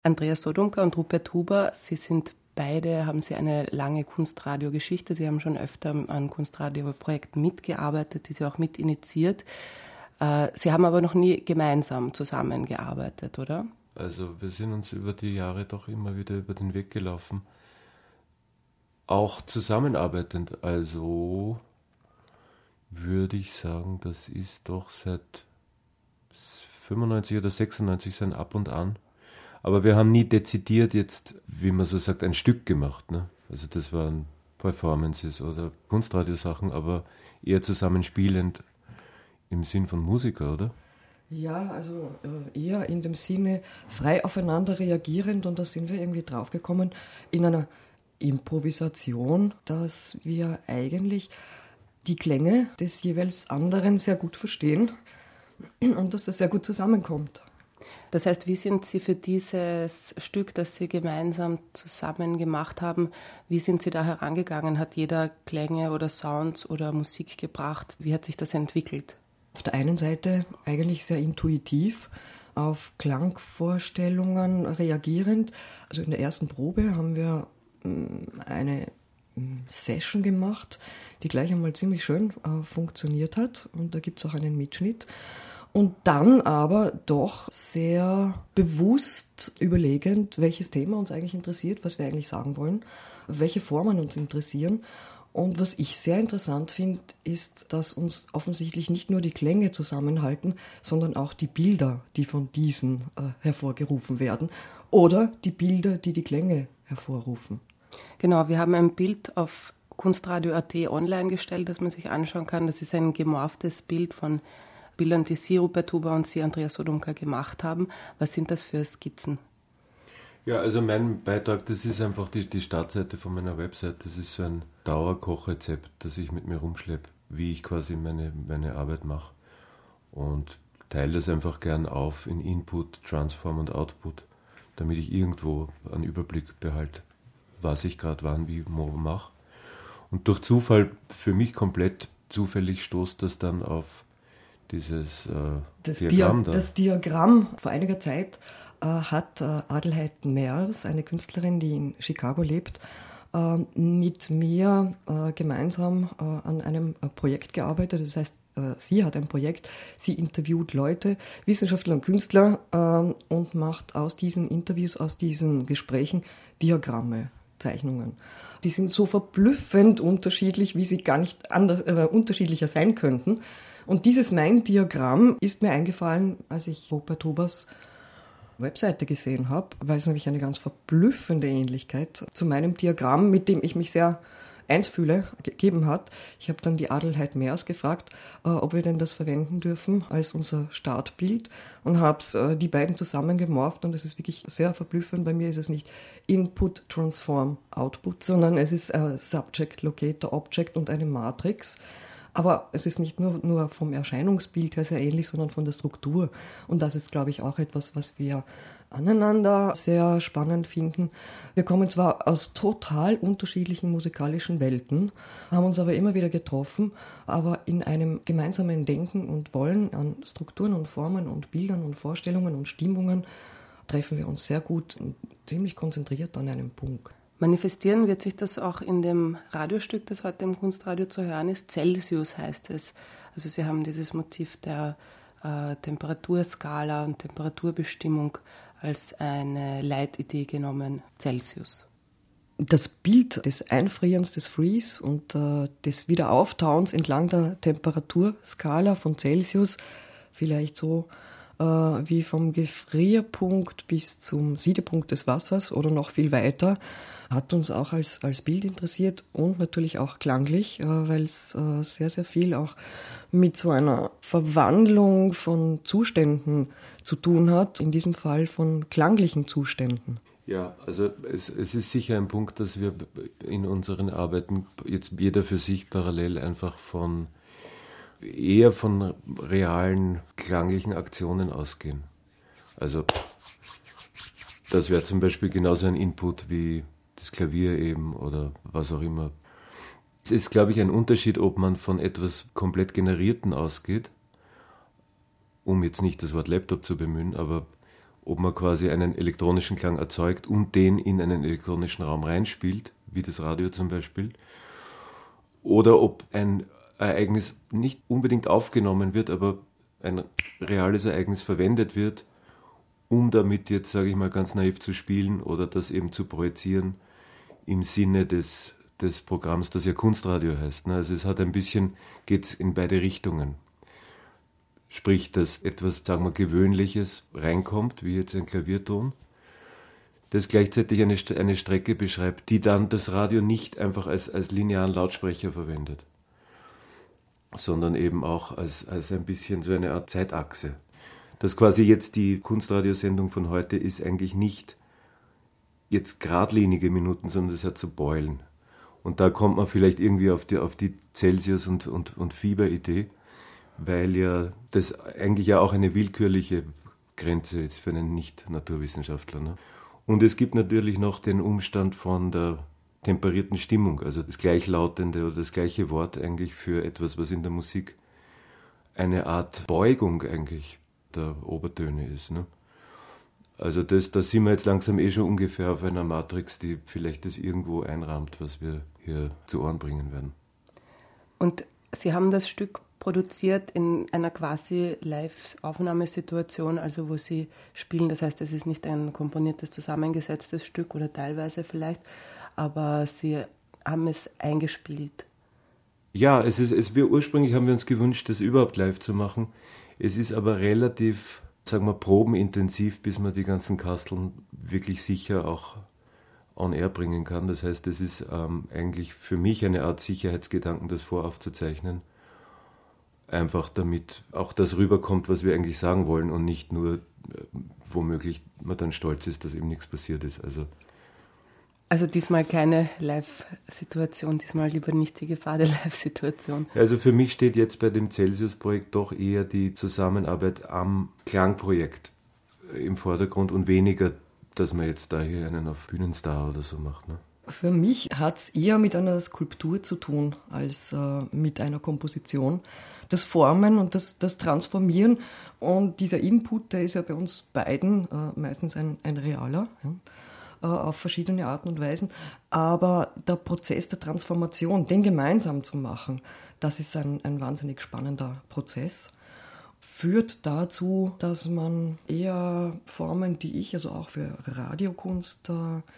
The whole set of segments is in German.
Andreas Sodomka und Rupert Huber, haben Sie eine lange Kunstradiogeschichte. Sie haben schon öfter an Kunstradioprojekten mitgearbeitet, die Sie auch mitinitiiert. Sie haben aber noch nie gemeinsam zusammengearbeitet, oder? Also wir sind uns über die Jahre doch immer wieder über den Weg gelaufen. Auch zusammenarbeitend. Also würde ich sagen, das ist doch seit 95 oder 96 sein Ab und An. Aber wir haben nie dezidiert jetzt, wie man so sagt, ein Stück gemacht. Ne? Also das waren Performances oder Kunstradiosachen, aber eher zusammenspielend im Sinn von Musiker, oder? Ja, also eher in dem Sinne frei aufeinander reagierend, und da sind wir irgendwie draufgekommen in einer Improvisation, dass wir eigentlich die Klänge des jeweils anderen sehr gut verstehen und dass das sehr gut zusammenkommt. Das heißt, wie sind Sie für dieses Stück, das Sie gemeinsam zusammen gemacht haben, wie sind Sie da herangegangen? Hat jeder Klänge oder Sounds oder Musik gebracht? Wie hat sich das entwickelt? Auf der einen Seite eigentlich sehr intuitiv, auf Klangvorstellungen reagierend. Also in der ersten Probe haben wir eine Session gemacht, die gleich einmal ziemlich schön funktioniert hat, und da gibt es auch einen Mitschnitt. Und dann aber doch sehr bewusst überlegend, welches Thema uns eigentlich interessiert, was wir eigentlich sagen wollen, welche Formen uns interessieren. Und was ich sehr interessant finde, ist, dass uns offensichtlich nicht nur die Klänge zusammenhalten, sondern auch die Bilder, die von diesen hervorgerufen werden, oder die Bilder, die die Klänge hervorrufen. Genau, wir haben ein Bild auf Kunstradio.at online gestellt, das man sich anschauen kann. Das ist ein gemorphtes Bild von Bildern, die Sie, Rupert Huber, und Sie, Andreas Sodomka, gemacht haben. Was sind das für Skizzen? Ja, also mein Beitrag, das ist einfach die Startseite von meiner Website. Das ist so ein Dauerkochrezept, das ich mit mir rumschleppe, wie ich quasi meine Arbeit mache. Und teile das einfach gern auf in Input, Transform und Output, damit ich irgendwo einen Überblick behalte, was ich gerade wann wie wo mache. Und durch Zufall, für mich komplett zufällig, stoßt das dann auf dieses Diagramm da. Das Diagramm vor einiger Zeit hat Adelheid Mers, eine Künstlerin, die in Chicago lebt, mit mir gemeinsam an einem Projekt gearbeitet. Das heißt, sie hat ein Projekt, sie interviewt Leute, Wissenschaftler und Künstler, und macht aus diesen Interviews, aus diesen Gesprächen Diagramme, Zeichnungen. Die sind so verblüffend unterschiedlich, wie sie gar nicht unterschiedlicher sein könnten. Und dieses mein Diagramm ist mir eingefallen, als ich Rupert Hubers Webseite gesehen habe, weil es nämlich eine ganz verblüffende Ähnlichkeit zu meinem Diagramm, mit dem ich mich sehr eins fühle, gegeben hat. Ich habe dann die Adelheid Mers gefragt, ob wir denn das verwenden dürfen als unser Startbild, und habe die beiden zusammen gemorpht, und es ist wirklich sehr verblüffend. Bei mir ist es nicht Input, Transform, Output, sondern es ist Subject, Locator, Object und eine Matrix. Aber es ist nicht nur vom Erscheinungsbild her sehr ähnlich, sondern von der Struktur. Und das ist, glaube ich, auch etwas, was wir aneinander sehr spannend finden. Wir kommen zwar aus total unterschiedlichen musikalischen Welten, haben uns aber immer wieder getroffen, aber in einem gemeinsamen Denken und Wollen an Strukturen und Formen und Bildern und Vorstellungen und Stimmungen treffen wir uns sehr gut und ziemlich konzentriert an einem Punkt. Manifestieren wird sich das auch in dem Radiostück, das heute im Kunstradio zu hören ist. Celsius heißt es. Also Sie haben dieses Motiv der Temperaturskala und Temperaturbestimmung als eine Leitidee genommen. Celsius. Das Bild des Einfrierens, des Freeze und des Wiederauftauens entlang der Temperaturskala von Celsius, vielleicht so wie vom Gefrierpunkt bis zum Siedepunkt des Wassers oder noch viel weiter, hat uns auch als Bild interessiert und natürlich auch klanglich, weil es sehr, sehr viel auch mit so einer Verwandlung von Zuständen zu tun hat, in diesem Fall von klanglichen Zuständen. Ja, also es ist sicher ein Punkt, dass wir in unseren Arbeiten jetzt jeder für sich parallel einfach eher von realen klanglichen Aktionen ausgehen. Also das wäre zum Beispiel genauso ein Input wie das Klavier eben oder was auch immer. Es ist, glaube ich, ein Unterschied, ob man von etwas komplett Generierten ausgeht, um jetzt nicht das Wort Laptop zu bemühen, aber ob man quasi einen elektronischen Klang erzeugt und den in einen elektronischen Raum reinspielt, wie das Radio zum Beispiel, oder ob ein Ereignis nicht unbedingt aufgenommen wird, aber ein reales Ereignis verwendet wird, um damit jetzt, sage ich mal, ganz naiv zu spielen oder das eben zu projizieren im Sinne des Programms, das ja Kunstradio heißt. Also es hat ein bisschen, geht es in beide Richtungen. Sprich, dass etwas, sagen wir, Gewöhnliches reinkommt, wie jetzt ein Klavierton, das gleichzeitig eine Strecke beschreibt, die dann das Radio nicht einfach als linearen Lautsprecher verwendet, sondern eben auch als ein bisschen so eine Art Zeitachse. Dass quasi jetzt die Kunstradiosendung von heute ist eigentlich nicht jetzt geradlinige Minuten, sondern es hat so Beulen. Und da kommt man vielleicht irgendwie auf die Celsius- und Fieber-Idee, weil ja das eigentlich ja auch eine willkürliche Grenze ist für einen Nicht-Naturwissenschaftler. Ne? Und es gibt natürlich noch den Umstand von der temperierten Stimmung, also das gleichlautende oder das gleiche Wort eigentlich für etwas, was in der Musik eine Art Beugung eigentlich der Obertöne ist. Ne? Also da sind wir jetzt langsam schon ungefähr auf einer Matrix, die vielleicht das irgendwo einrahmt, was wir hier zu Ohren bringen werden. Und Sie haben das Stück produziert in einer quasi Live-Aufnahmesituation, also wo Sie spielen. Das heißt, es ist nicht ein komponiertes, zusammengesetztes Stück oder teilweise vielleicht, aber Sie haben es eingespielt. Ja, ursprünglich haben wir uns gewünscht, das überhaupt live zu machen. Es ist aber relativ, sagen wir, probenintensiv, bis man die ganzen Kasteln wirklich sicher auch on air bringen kann. Das heißt, es ist eigentlich für mich eine Art Sicherheitsgedanken, das voraufzuzeichnen. Einfach damit auch das rüberkommt, was wir eigentlich sagen wollen und nicht nur, womöglich man dann stolz ist, dass eben nichts passiert ist. Also diesmal keine Live-Situation, diesmal lieber nicht die Gefahr der Live-Situation. Also für mich steht jetzt bei dem Celsius-Projekt doch eher die Zusammenarbeit am Klangprojekt im Vordergrund und weniger, dass man jetzt da hier einen auf Bühnenstar oder so macht. Ne? Für mich hat es eher mit einer Skulptur zu tun, als mit einer Komposition. Das Formen und das Transformieren und dieser Input, der ist ja bei uns beiden meistens ein realer, ja, auf verschiedene Arten und Weisen. Aber der Prozess der Transformation, den gemeinsam zu machen, das ist ein wahnsinnig spannender Prozess. Führt dazu, dass man eher Formen, die ich also auch für Radiokunst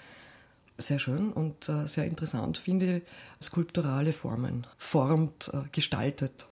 sehr schön und sehr interessant finde, skulpturale Formen formt, gestaltet.